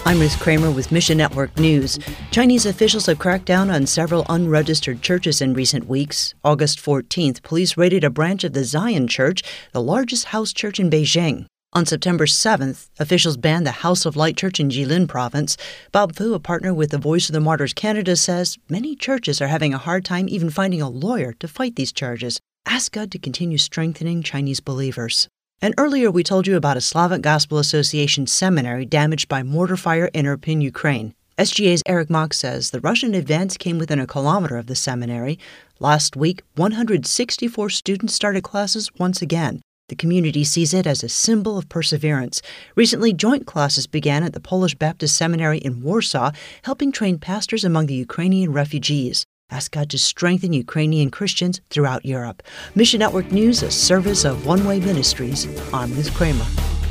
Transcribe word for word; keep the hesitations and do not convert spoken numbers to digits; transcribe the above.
I'm Ruth Kramer with Mission Network News. Chinese officials have cracked down on several unregistered churches in recent weeks. August fourteenth, police raided a branch of the Zion Church, the largest house church in Beijing. On September seventh, officials banned the House of Light Church in Jilin province. Bob Fu, a partner with the Voice of the Martyrs Canada, says many churches are having a hard time even finding a lawyer to fight these charges. Ask God to continue strengthening Chinese believers. And earlier we told you about a Slavic Gospel Association seminary damaged by mortar fire in Irpin, Ukraine. S G A's Eric Mock says the Russian advance came within a kilometer of the seminary. Last week, one hundred sixty-four students started classes once again. The community sees it as a symbol of perseverance. Recently, joint classes began at the Polish Baptist Seminary in Warsaw, helping train pastors among the Ukrainian refugees. Ask God to strengthen Ukrainian Christians throughout Europe. Mission Network News, a service of One Way Ministries. I'm Ruth Kramer.